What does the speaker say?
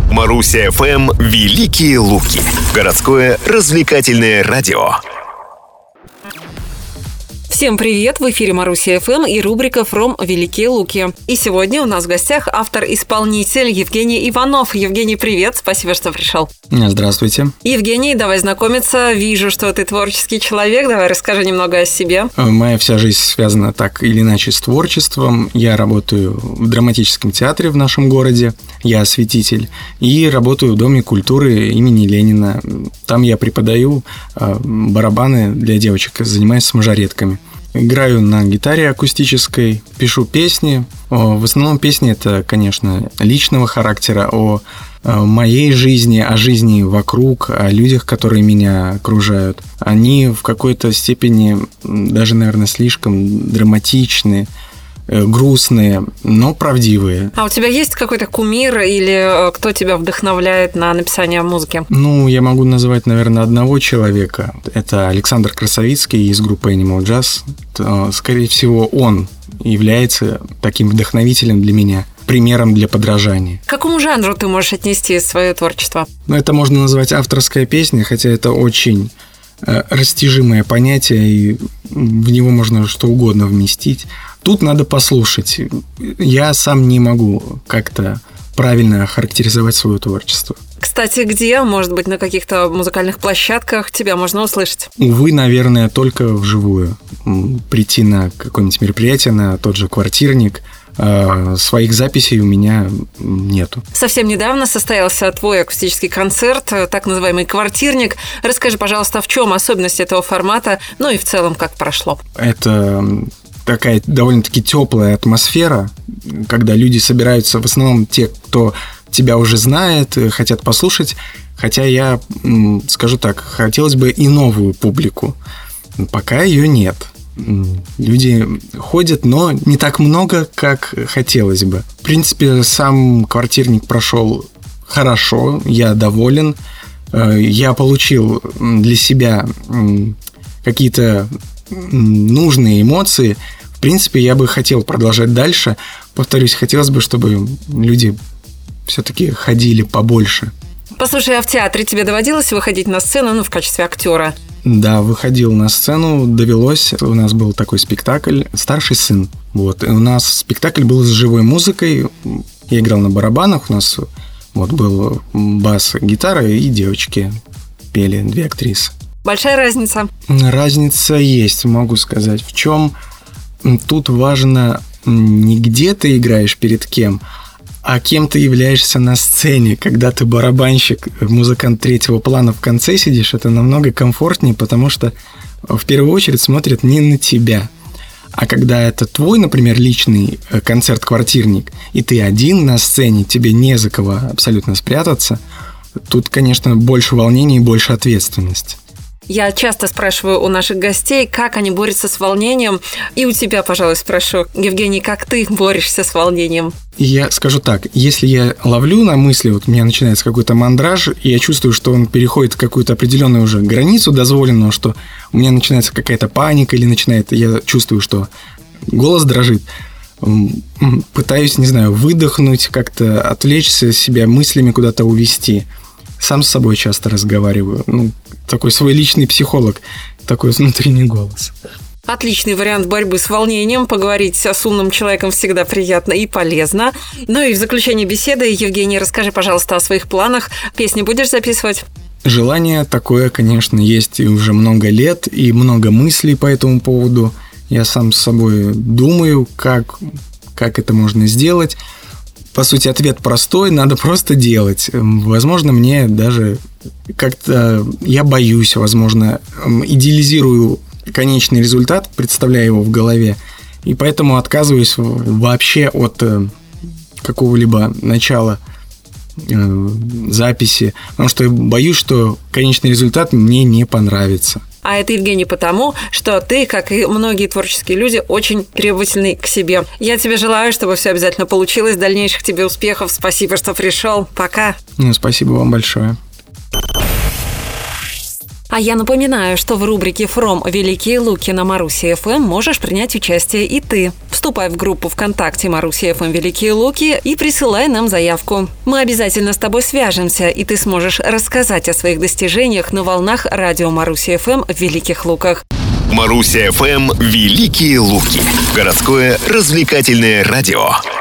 Маруся ФМ «Великие Луки». Городское развлекательное радио. Всем привет! В эфире Маруся ФМ и рубрика «From Великие Луки». И сегодня у нас в гостях автор-исполнитель Евгений Иванов. Евгений, привет! Спасибо, что пришел. Здравствуйте. Евгений, давай знакомиться. Вижу, что ты творческий человек. Давай расскажи немного о себе. Моя вся жизнь связана так или иначе с творчеством. Я работаю в драматическом театре в нашем городе. Я осветитель. И работаю в Доме культуры имени Ленина. Там я преподаю барабаны для девочек, занимаюсь с мажоретками. Играю на гитаре акустической, пишу песни. В основном песни это, конечно, личного характера, о моей жизни, о жизни вокруг, о людях, которые меня окружают. Они в какой-то степени даже, наверное, слишком драматичны, грустные, но правдивые. А у тебя есть какой-то кумир или кто тебя вдохновляет на написание музыки? Я могу назвать, наверное, одного человека. Это Александр Красовицкий из группы Animal Jazz. Скорее всего, он является таким вдохновителем для меня, примером для подражания. К какому жанру ты можешь отнести свое творчество? Это можно назвать авторская песня, хотя это очень растяжимое понятие, и в него можно что угодно вместить. Тут надо послушать. Я сам не могу как-то правильно охарактеризовать свое творчество. Кстати, где, может быть, на каких-то музыкальных площадках тебя можно услышать? Увы, наверное, только вживую. Прийти на какое-нибудь мероприятие, на тот же «Квартирник». Своих записей у меня нету. Совсем недавно состоялся твой акустический концерт, так называемый «Квартирник». Расскажи, пожалуйста, в чем особенность этого формата, и в целом, как прошло? Это такая довольно-таки теплая атмосфера, когда люди собираются, в основном те, кто тебя уже знает, хотят послушать. Хотя я скажу так, хотелось бы и новую публику. Пока ее нет. Люди ходят, но не так много, как хотелось бы. В принципе, сам «Квартирник» прошел хорошо, я доволен. Я получил для себя какие-то нужные эмоции. В принципе, я бы хотел продолжать дальше. Повторюсь, хотелось бы, чтобы люди все-таки ходили побольше. Послушай, а в театре тебе доводилось выходить на сцену, в качестве актера? Да, выходил на сцену, довелось. У нас был такой спектакль «Старший сын». И у нас спектакль был с живой музыкой. Я играл на барабанах, у нас был бас, гитара, и девочки пели, 2 актрисы. Большая разница? Разница есть, могу сказать. В чем? Тут важно не где ты играешь перед кем, а кем ты являешься на сцене. Когда ты барабанщик, музыкант третьего плана в конце сидишь, это намного комфортнее, потому что в первую очередь смотрят не на тебя. А когда это твой, например, личный концерт-квартирник, и ты один на сцене, тебе не за кого абсолютно спрятаться, тут, конечно, больше волнений и больше ответственности. Я часто спрашиваю у наших гостей, как они борются с волнением. И у тебя, пожалуй, спрошу, Евгений, как ты борешься с волнением? Я скажу так, если я ловлю на мысли, у меня начинается какой-то мандраж, и я чувствую, что он переходит какую-то определенную уже границу дозволенную, что у меня начинается какая-то паника, или я чувствую, что голос дрожит, пытаюсь, выдохнуть, как-то отвлечься себя мыслями, куда-то увести. Сам с собой часто разговариваю. Такой свой личный психолог, такой внутренний голос. Отличный вариант борьбы с волнением. Поговорить с умным человеком всегда приятно и полезно. И в заключение беседы, Евгений, расскажи, пожалуйста, о своих планах. Песни будешь записывать? Желание такое, конечно, есть и уже много лет, и много мыслей по этому поводу. Я сам с собой думаю, как это можно сделать. По сути, ответ простой, надо просто делать. Возможно, мне даже как-то... Я боюсь, возможно, идеализирую конечный результат, представляю его в голове, и поэтому отказываюсь вообще от какого-либо начала записи, потому что я боюсь, что конечный результат мне не понравится. А это, Евгений, потому, что ты, как и многие творческие люди, очень требовательный к себе. Я тебе желаю, чтобы все обязательно получилось, дальнейших тебе успехов. Спасибо, что пришел. Пока. Спасибо вам большое. А я напоминаю, что в рубрике «From Великие Луки» на Марусе ФМ можешь принять участие и ты. вступай в группу ВКонтакте Маруся ФМ Великие Луки и присылай нам заявку. Мы обязательно с тобой свяжемся, и ты сможешь рассказать о своих достижениях на волнах радио Маруся ФМ в Великих Луках. Маруся ФМ Великие Луки. Городское развлекательное радио.